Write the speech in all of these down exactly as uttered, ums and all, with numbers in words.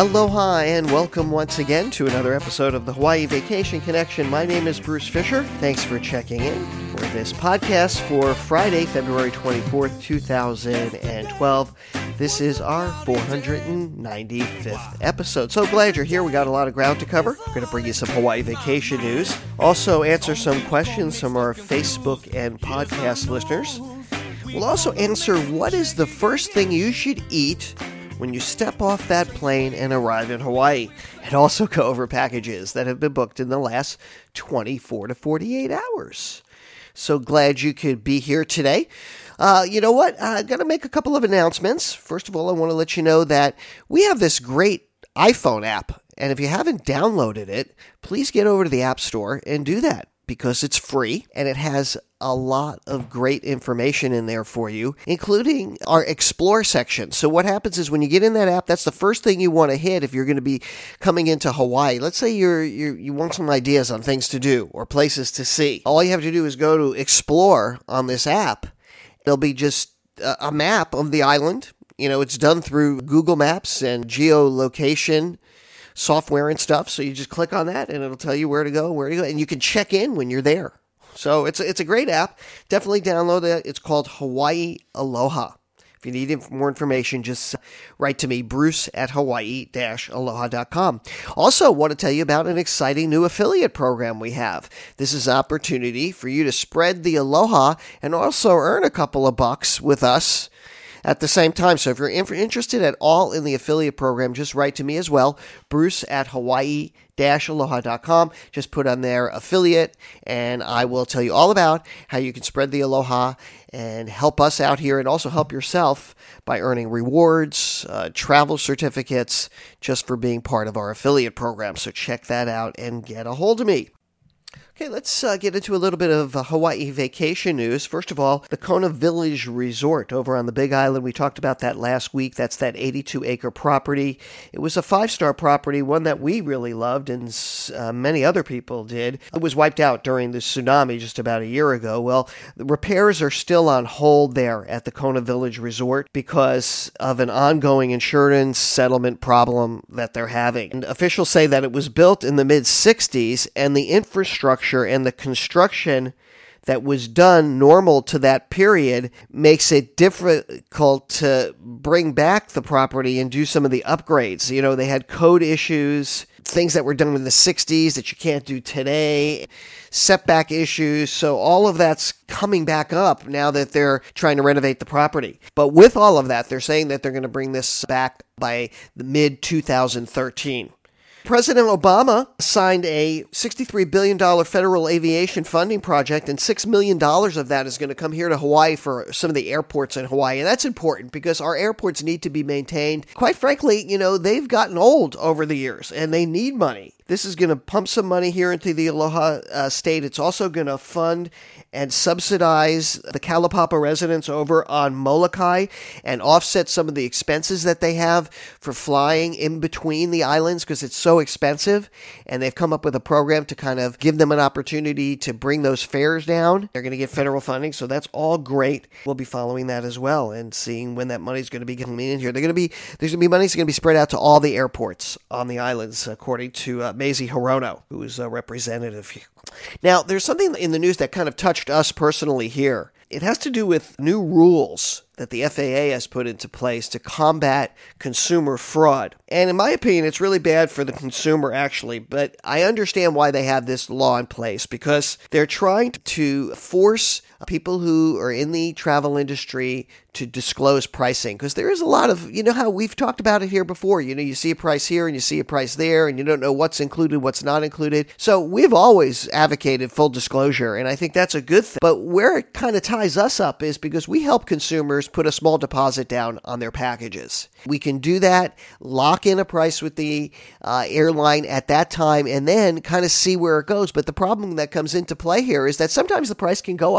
Aloha and welcome once again to another episode of the Hawaii Vacation Connection. My name is Bruce Fisher. Thanks for checking in for this podcast for Friday, February twenty-fourth, two thousand twelve. This is our four hundred ninety-fifth episode. So glad you're here. We got a lot of ground to cover. We're going to bring you some Hawaii vacation news. Also answer some questions from our Facebook and podcast listeners. We'll also answer what is the first thing you should eat when you step off that plane and arrive in Hawaii, and also go over packages that have been booked in the last twenty-four to forty-eight hours. So glad you could be here today. Uh, you know what? I'm going to make a couple of announcements. First of all, I want to let you know that we have this great iPhone app, and if you haven't downloaded it, please get over to the App Store and do that, because it's free and it has a lot of great information in there for you, including our Explore section. So what happens is when you get in that app, that's the first thing you want to hit if you're going to be coming into Hawaii. Let's say you're, you're you want some ideas on things to do or places to see. All you have to do is go to Explore on this app. There'll be just a, a map of the island. You know, it's done through Google Maps and geolocation software and stuff. So you just click on that and it'll tell you where to go, where to go, and you can check in when you're there. So it's a, it's a great app. Definitely download it. It's called Hawaii Aloha. If you need more information, just write to me, Bruce at hawaii dash aloha dot com. Also, want to tell you about an exciting new affiliate program we have. This is an opportunity for you to spread the aloha and also earn a couple of bucks with us at the same time. So if you're interested at all in the affiliate program, just write to me as well, Bruce at hawaii dash aloha dot com. Just put on there affiliate, and I will tell you all about how you can spread the aloha and help us out here, and also help yourself by earning rewards, uh, travel certificates, just for being part of our affiliate program. So check that out and get a hold of me. Okay, let's uh, get into a little bit of uh, Hawaii vacation news. First of all, the Kona Village Resort over on the Big Island. We talked about that last week. That's that eighty-two acre property. It was a five-star property, one that we really loved and uh, many other people did. It was wiped out during the tsunami just about a year ago. Well, the repairs are still on hold there at the Kona Village Resort because of an ongoing insurance settlement problem that they're having. And officials say that it was built in the mid-sixties, and the infrastructure and the construction that was done normal to that period makes it difficult to bring back the property and do some of the upgrades. You know, they had code issues, things that were done in the sixties that you can't do today, setback issues. So all of that's coming back up now that they're trying to renovate the property. But with all of that, they're saying that they're going to bring this back by the mid twenty thirteen. President Obama signed a sixty-three billion dollars federal aviation funding project, and six million dollars of that is going to come here to Hawaii for some of the airports in Hawaii. And that's important because our airports need to be maintained. Quite frankly, you know, they've gotten old over the years and they need money. This is going to pump some money here into the Aloha uh, state. It's also going to fund and subsidize the Kalaupapa residents over on Molokai and offset some of the expenses that they have for flying in between the islands because it's so expensive. And they've come up with a program to kind of give them an opportunity to bring those fares down. They're going to get federal funding, so that's all great. We'll be following that as well and seeing when that money's going to be coming in here. They're going to be there's going to be money that's going to be spread out to all the airports on the islands, according to uh, Mazie Hirono, who is a representative here. Now, there's something in the news that kind of touched us personally here. It has to do with new rules that the F A A has put into place to combat consumer fraud. And in my opinion, it's really bad for the consumer, actually. But I understand why they have this law in place, because they're trying to force people who are in the travel industry to disclose pricing, because there is a lot of, you know how we've talked about it here before, you know, you see a price here and you see a price there and you don't know what's included, what's not included. So we've always advocated full disclosure, and I think that's a good thing. But where it kind of ties us up is because we help consumers put a small deposit down on their packages. We can do that, lock in a price with the uh, airline at that time, and then kind of see where it goes. But the problem that comes into play here is that sometimes the price can go up.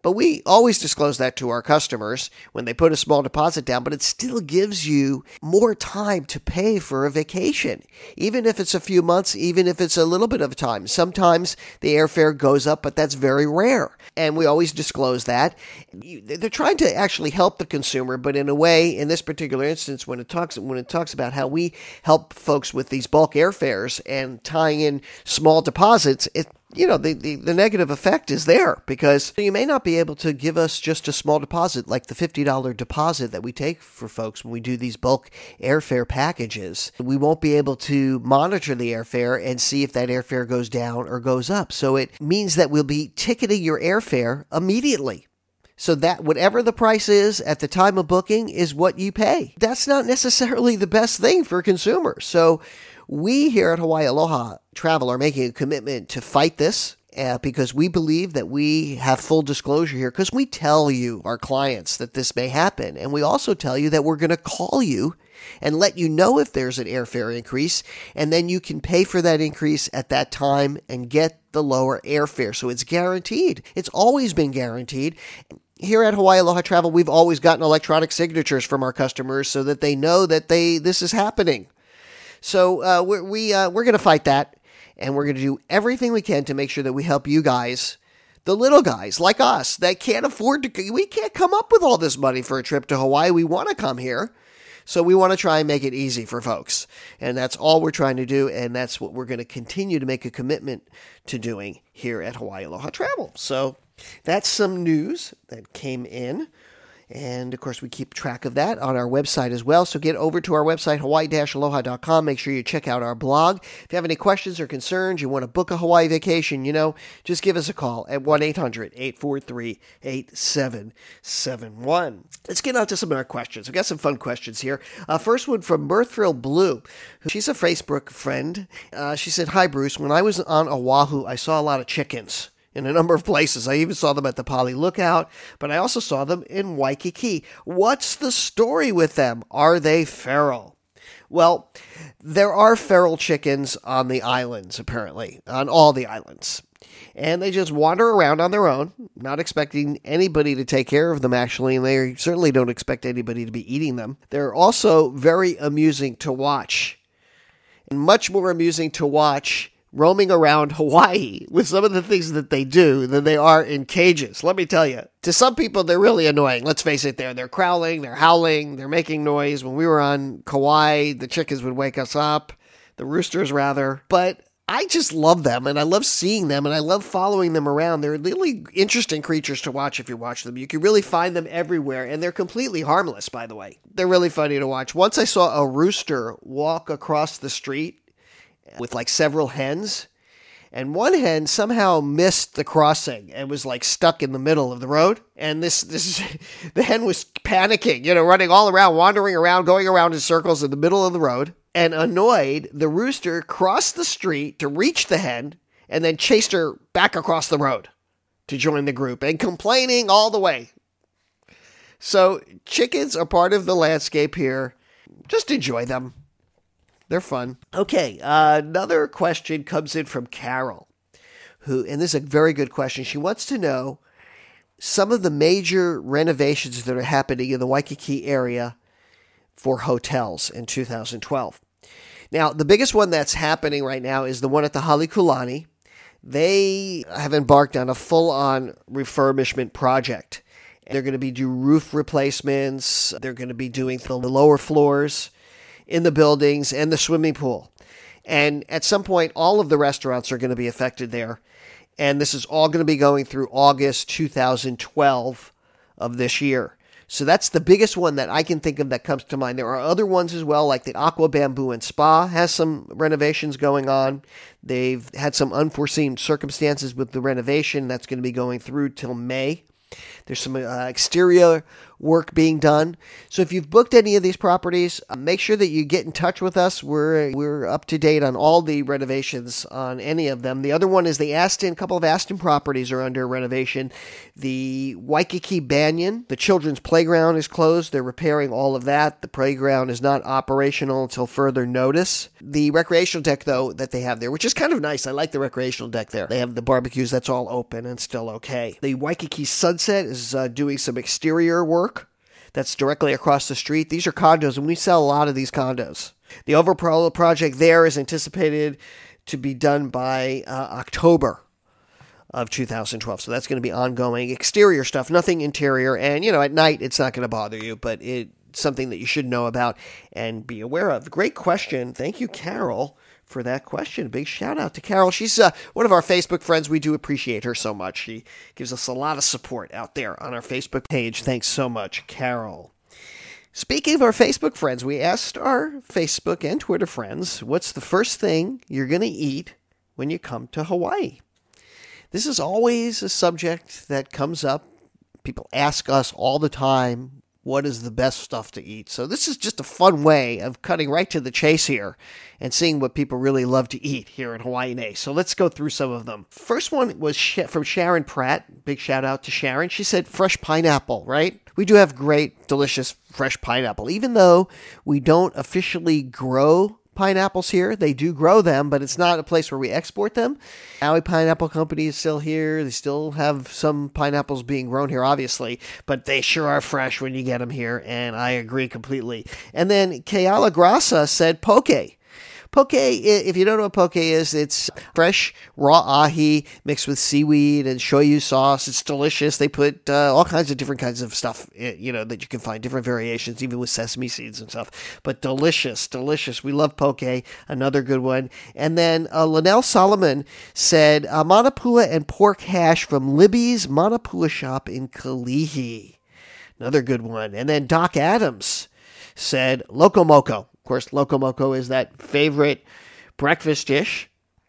But we always disclose that to our customers when they put a small deposit down, but it still gives you more time to pay for a vacation, even if it's a few months, even if it's a little bit of time. Sometimes the airfare goes up, but that's very rare. And we always disclose that. They're trying to actually help the consumer, but in a way, in this particular instance, when it talks when it talks about how we help folks with these bulk airfares and tying in small deposits, it you know, the, the, the negative effect is there because you may not be able to give us just a small deposit like the fifty dollars deposit that we take for folks when we do these bulk airfare packages. We won't be able to monitor the airfare and see if that airfare goes down or goes up. So it means that we'll be ticketing your airfare immediately. So that whatever the price is at the time of booking is what you pay. That's not necessarily the best thing for consumers. So we here at Hawaii Aloha Travel are making a commitment to fight this uh, because we believe that we have full disclosure here because we tell you, our clients, that this may happen. And we also tell you that we're going to call you and let you know if there's an airfare increase, and then you can pay for that increase at that time and get the lower airfare. So it's guaranteed. It's always been guaranteed. Here at Hawaii Aloha Travel, we've always gotten electronic signatures from our customers so that they know that they this is happening. So uh, we're, we, uh, we're going to fight that, and we're going to do everything we can to make sure that we help you guys, the little guys like us that can't afford to, we can't come up with all this money for a trip to Hawaii. We want to come here. So we want to try and make it easy for folks. And that's all we're trying to do, and that's what we're going to continue to make a commitment to doing here at Hawaii Aloha Travel. So that's some news that came in. And, of course, we keep track of that on our website as well. So get over to our website, hawaii dash aloha dot com. Make sure you check out our blog. If you have any questions or concerns, you want to book a Hawaii vacation, you know, just give us a call at one eight hundred eight four three eight seven seven one. Let's get on to some of our questions. We've got some fun questions here. Uh, first one from Mirthrill Blue. She's a Facebook friend. Uh, she said, "Hi, Bruce. When I was on Oahu, I saw a lot of chickens in a number of places. I even saw them at the Pali Lookout, but I also saw them in Waikiki. What's the story with them? Are they feral?" Well, there are feral chickens on the islands, apparently, on all the islands. And they just wander around on their own, not expecting anybody to take care of them, actually, and they certainly don't expect anybody to be eating them. They're also very amusing to watch, and much more amusing to watch roaming around Hawaii with some of the things that they do than they are in cages. Let me tell you, to some people, they're really annoying. Let's face it, they're, they're crowling, they're howling, they're making noise. When we were on Kauai, the chickens would wake us up, the roosters rather. But I just love them, and I love seeing them, and I love following them around. They're really interesting creatures to watch if you watch them. You can really find them everywhere, and they're completely harmless, by the way. They're really funny to watch. Once I saw a rooster walk across the street with like several hens, and one hen somehow missed the crossing and was like stuck in the middle of the road. And this, this, the hen was panicking, you know, running all around, wandering around, going around in circles in the middle of the road. And annoyed, the rooster crossed the street to reach the hen and then chased her back across the road to join the group and complaining all the way. So chickens are part of the landscape here. Just enjoy them. They're fun. Okay, uh, another question comes in from Carol, who, and this is a very good question. She wants to know some of the major renovations that are happening in the Waikiki area for hotels in two thousand twelve. Now, the biggest one that's happening right now is the one at the Halekulani. They have embarked on a full-on refurbishment project. They're going to be doing roof replacements. They're going to be doing the lower floors in the buildings and the swimming pool. And at some point, all of the restaurants are going to be affected there. And this is all going to be going through August two thousand twelve of this year. So that's the biggest one that I can think of that comes to mind. There are other ones as well, like the Aqua Bamboo and Spa has some renovations going on. They've had some unforeseen circumstances with the renovation that's going to be going through till May. There's some uh, exterior work being done. So if you've booked any of these properties, uh, make sure that you get in touch with us. We're we're up to date on all the renovations on any of them. The other one is the Aston. A couple of Aston properties are under renovation. The Waikiki Banyan, the children's playground is closed. They're repairing all of that. The playground is not operational until further notice. The recreational deck, though, that they have there, which is kind of nice. I like the recreational deck there. They have the barbecues. That's all open and still okay. The Waikiki Sunset is uh, doing some exterior work. That's directly across the street. These are condos, and we sell a lot of these condos. The overall project there is anticipated to be done by uh, October of two thousand twelve. So that's going to be ongoing exterior stuff, nothing interior. And, you know, at night, it's not going to bother you, but it's something that you should know about and be aware of. Great question. Thank you, Carol, for that question. Big shout out to Carol. She's uh, one of our Facebook friends. We do appreciate her so much. She gives us a lot of support out there on our Facebook page. Thanks so much, Carol. Speaking of our Facebook friends, we asked our Facebook and Twitter friends, what's the first thing you're going to eat when you come to Hawaii? This is always a subject that comes up. People ask us all the time, what is the best stuff to eat? So this is just a fun way of cutting right to the chase here and seeing what people really love to eat here in Hawaiian Ace. So let's go through some of them. First one was from Sharon Pratt. Big shout out to Sharon. She said fresh pineapple, right? We do have great, delicious fresh pineapple. Even though we don't officially grow pineapples here, they do grow them, but it's not a place where we export them. Maui Pineapple Company is still here. They still have some pineapples being grown here, obviously, but they sure are fresh when you get them here, and I agree completely. And then Keala Grassa said poke. Poke, if you don't know what poke is, it's fresh raw ahi mixed with seaweed and shoyu sauce. It's delicious. They put uh, all kinds of different kinds of stuff, you know, that you can find, different variations, even with sesame seeds and stuff. But delicious, delicious. We love poke. Another good one. And then uh, Linnell Solomon said uh, manapua and pork hash from Libby's Manapua shop in Kalihi. Another good one. And then Doc Adams said loco moco. Of course, loco moco is that favorite breakfast dish.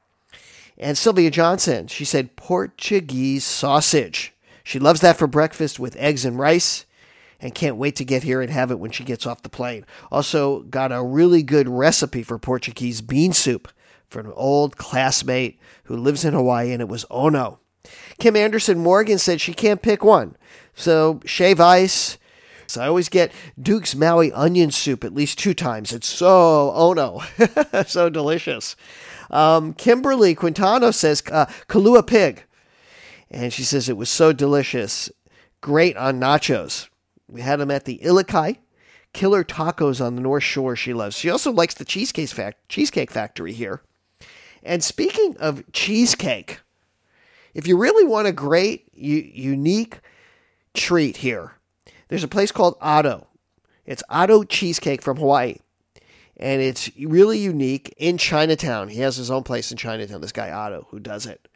And Sylvia Johnson, she said Portuguese sausage. She loves that for breakfast with eggs and rice and can't wait to get here and have it when she gets off the plane. Also got a really good recipe for Portuguese bean soup from an old classmate who lives in Hawaii, and it was Ono. Kim Anderson Morgan said she can't pick one. So shave ice. So I always get Duke's Maui onion soup at least two times. It's so, oh no, so delicious. Um, Kimberly Quintano says uh, Kalua pig. And she says it was so delicious. Great on nachos. We had them at the Ilikai. Killer tacos on the North Shore she loves. She also likes the Cheesecake, fact- Cheesecake Factory here. And speaking of cheesecake, if you really want a great, u- unique treat here, there's a place called Otto. It's Otto Cheesecake from Hawaii. And it's really unique in Chinatown. He has his own place in Chinatown, this guy Otto, who does it.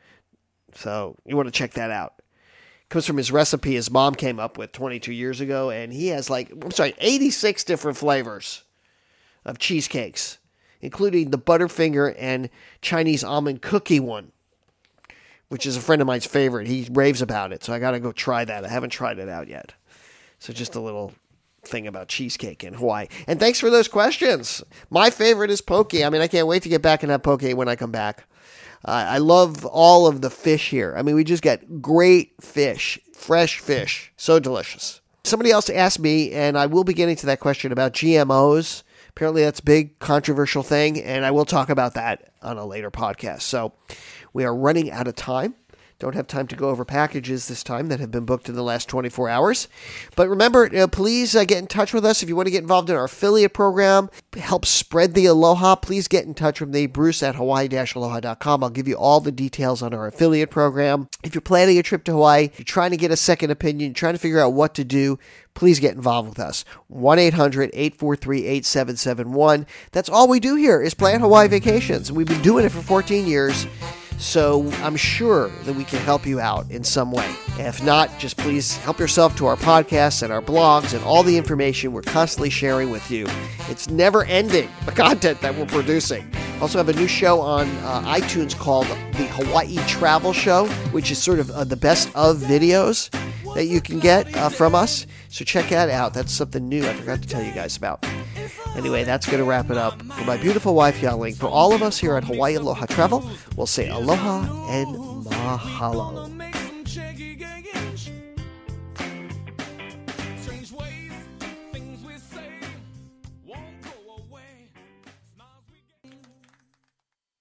So you want to check that out. It comes from his recipe his mom came up with twenty-two years ago. And he has like, I'm sorry, eighty-six different flavors of cheesecakes, including the Butterfinger and Chinese almond cookie one, which is a friend of mine's favorite. He raves about it. So I got to go try that. I haven't tried it out yet. So just a little thing about cheesecake in Hawaii. And thanks for those questions. My favorite is poke. I mean, I can't wait to get back and have poke when I come back. Uh, I love all of the fish here. I mean, we just get great fish, fresh fish. So delicious. Somebody else asked me, and I will be getting to that question about G M Os. Apparently that's a big controversial thing, and I will talk about that on a later podcast. So we are running out of time. Don't have time to go over packages this time that have been booked in the last twenty-four hours. But remember, you know, please uh, get in touch with us if you want to get involved in our affiliate program. Help spread the aloha. Please get in touch with me, Bruce at hawaii dash aloha dot com. I'll give you all the details on our affiliate program. If you're planning a trip to Hawaii, you're trying to get a second opinion, trying to figure out what to do, please get involved with us. one eight hundred eight four three eight seven seven one. That's all we do here is plan Hawaii vacations. We've been doing it for fourteen years. So I'm sure that we can help you out in some way. If not, just please help yourself to our podcasts and our blogs and all the information we're constantly sharing with you. It's never ending, the content that we're producing. Also have a new show on uh, iTunes called the Hawaii Travel Show, which is sort of uh, the best of videos that you can get uh, from us. So check that out. That's something new I forgot to tell you guys about. Anyway, that's going to wrap it up. For my beautiful wife, Yaling, for all of us here at Hawaii Aloha Travel, we'll say aloha and mahalo.